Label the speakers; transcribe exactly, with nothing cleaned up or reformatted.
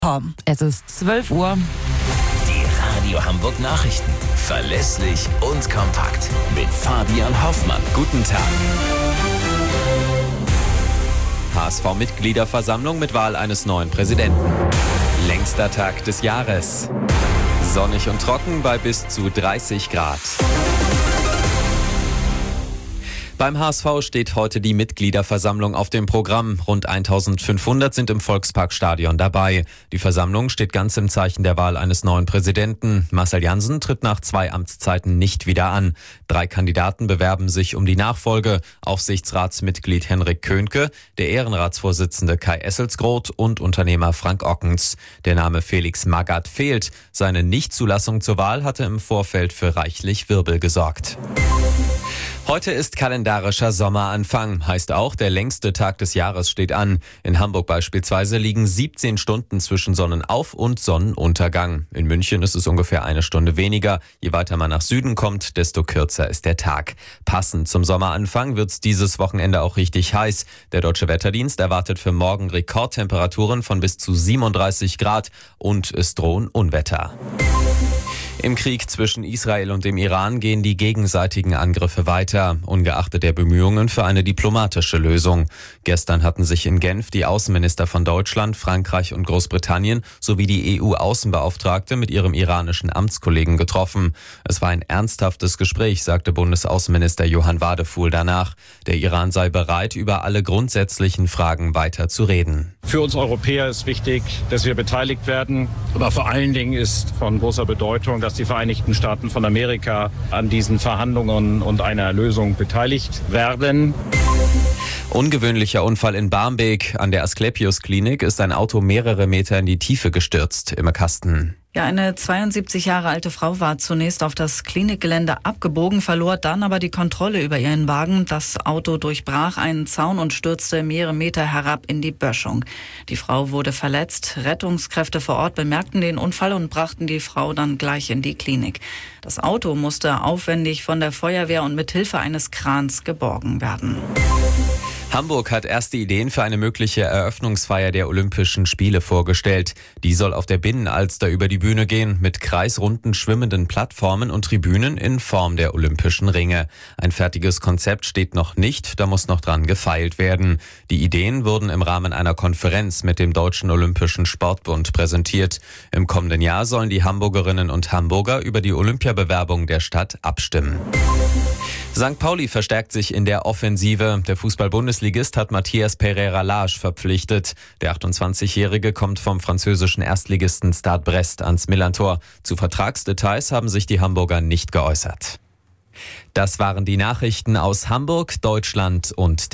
Speaker 1: Es ist zwölf Uhr.
Speaker 2: Die Radio Hamburg Nachrichten. Verlässlich und kompakt. Mit Fabian Hoffmann.
Speaker 3: Guten Tag. H S V-Mitgliederversammlung mit Wahl eines neuen Präsidenten. Längster Tag des Jahres. Sonnig und trocken bei bis zu dreißig Grad. Beim H S V steht heute die Mitgliederversammlung auf dem Programm. Rund eintausendfünfhundert sind im Volksparkstadion dabei. Die Versammlung steht ganz im Zeichen der Wahl eines neuen Präsidenten. Marcel Jansen tritt nach zwei Amtszeiten nicht wieder an. Drei Kandidaten bewerben sich um die Nachfolge. Aufsichtsratsmitglied Henrik Könke, der Ehrenratsvorsitzende Kai Esselsgroth und Unternehmer Frank Ockens. Der Name Felix Magath fehlt. Seine Nichtzulassung zur Wahl hatte im Vorfeld für reichlich Wirbel gesorgt. Heute ist kalendarischer Sommeranfang, heißt auch, der längste Tag des Jahres steht an. In Hamburg beispielsweise liegen siebzehn Stunden zwischen Sonnenauf- und Sonnenuntergang. In München ist es ungefähr eine Stunde weniger. Je weiter man nach Süden kommt, desto kürzer ist der Tag. Passend zum Sommeranfang wird's dieses Wochenende auch richtig heiß. Der Deutsche Wetterdienst erwartet für morgen Rekordtemperaturen von bis zu siebenunddreißig Grad und es drohen Unwetter. Im Krieg zwischen Israel und dem Iran gehen die gegenseitigen Angriffe weiter, ungeachtet der Bemühungen für eine diplomatische Lösung. Gestern hatten sich in Genf die Außenminister von Deutschland, Frankreich und Großbritannien sowie die E U-Außenbeauftragte mit ihrem iranischen Amtskollegen getroffen. Es war ein ernsthaftes Gespräch, sagte Bundesaußenminister Johann Wadefuhl danach. Der Iran sei bereit, über alle grundsätzlichen Fragen weiter zu reden.
Speaker 4: Für uns Europäer ist wichtig, dass wir beteiligt werden. Aber vor allen Dingen ist von großer Bedeutung, dass die Vereinigten Staaten von Amerika an diesen Verhandlungen und einer Lösung beteiligt werden.
Speaker 3: Ungewöhnlicher Unfall in Barmbek. An der Asklepios-Klinik ist ein Auto mehrere Meter in die Tiefe gestürzt. Im Kasten.
Speaker 1: Ja, eine zweiundsiebzig Jahre alte Frau war zunächst auf das Klinikgelände abgebogen, verlor dann aber die Kontrolle über ihren Wagen. Das Auto durchbrach einen Zaun und stürzte mehrere Meter herab in die Böschung. Die Frau wurde verletzt. Rettungskräfte vor Ort bemerkten den Unfall und brachten die Frau dann gleich in die Klinik. Das Auto musste aufwendig von der Feuerwehr und mit Hilfe eines Krans geborgen werden.
Speaker 3: Hamburg hat erste Ideen für eine mögliche Eröffnungsfeier der Olympischen Spiele vorgestellt. Die soll auf der Binnenalster über die Bühne gehen, mit kreisrunden schwimmenden Plattformen und Tribünen in Form der Olympischen Ringe. Ein fertiges Konzept steht noch nicht, da muss noch dran gefeilt werden. Die Ideen wurden im Rahmen einer Konferenz mit dem Deutschen Olympischen Sportbund präsentiert. Im kommenden Jahr sollen die Hamburgerinnen und Hamburger über die Olympiabewerbung der Stadt abstimmen. Sankt Pauli verstärkt sich in der Offensive. Der Fußball-Bundesligist hat Matthias Pereira-Lage verpflichtet. Der achtundzwanzigjährige kommt vom französischen Erstligisten Stade Brest ans Millerntor. Zu Vertragsdetails haben sich die Hamburger nicht geäußert. Das waren die Nachrichten aus Hamburg, Deutschland und